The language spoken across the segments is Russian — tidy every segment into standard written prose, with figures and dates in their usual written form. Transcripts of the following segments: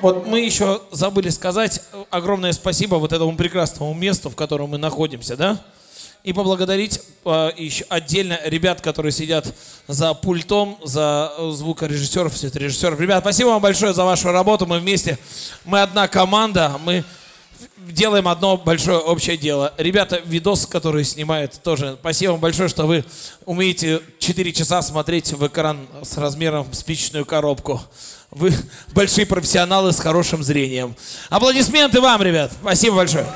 Вот мы еще забыли сказать огромное спасибо вот этому прекрасному месту, в котором мы находимся, да? И поблагодарить еще отдельно ребят, которые сидят за пультом, за звукорежиссеров, светорежиссеров. Ребят, спасибо вам большое за вашу работу. Мы вместе, мы одна команда, мы делаем одно большое общее дело. Ребята, видос, которые снимают, тоже спасибо вам большое, что вы умеете 4 часа смотреть в экран с размером спичечную коробку. Вы большие профессионалы с хорошим зрением. Аплодисменты вам, ребят. Спасибо большое.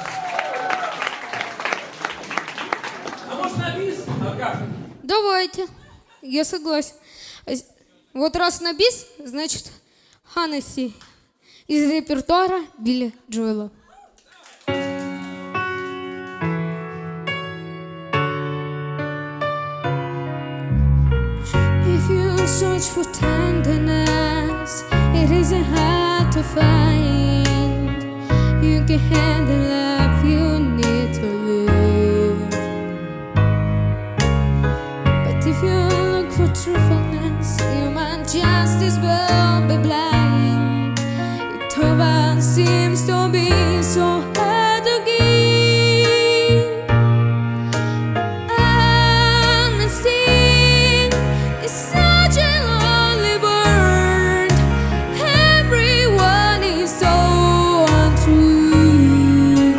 Давайте, я согласен. Вот раз на бис, значит, Ханнесси из репертуара Билли Джоэла. If you search for tenderness, it isn't hard to find. You can have the love you need to live. If you look for truthfulness, human justice will be blind. It often seems to be so hard to give. Honesty is such a lonely word. Everyone is so untrue.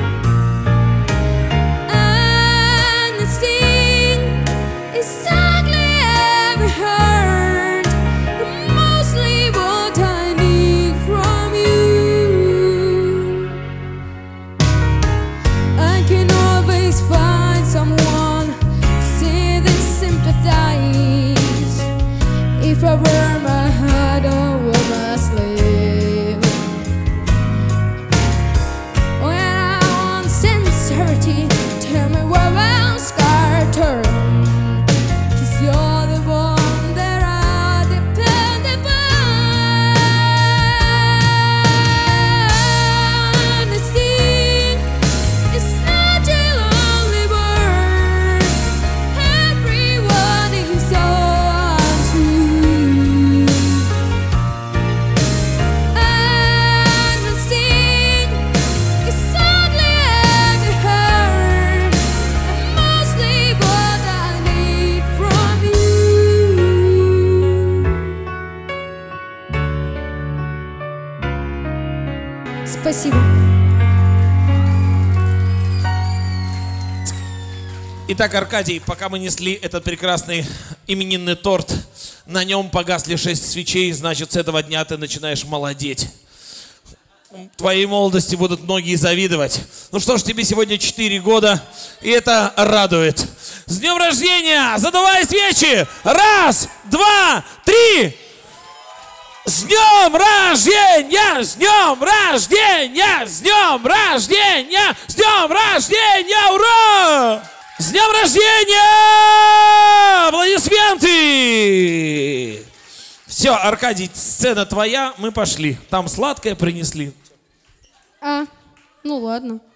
Honesty exactly every hurt, mostly what I need from you. I can always find someone see this sympathize. If I wear my heart on my sleeve, when I want sincerity, tell me where I'm scarred turn. You're the one that I depend upon. Honesty is such a lonely word. Everyone is so untrue. Honesty is sadly every hurt, and mostly what I need from you. Спасибо. Итак, Аркадий, пока мы несли этот прекрасный именинный торт, на нем погасли 6 свечей, значит, с этого дня ты начинаешь молодеть. Твоей молодости будут многие завидовать. Ну что ж, тебе сегодня 4 года, и это радует. С днем рождения! Задувай свечи! 1, 2, 3! С днем рождения! С днем рождения! С днем рождения! С днем рождения! Ура! С днем рождения! Аплодисменты! Все, Аркадий, сцена твоя, мы пошли. Там сладкое принесли. Ну ладно.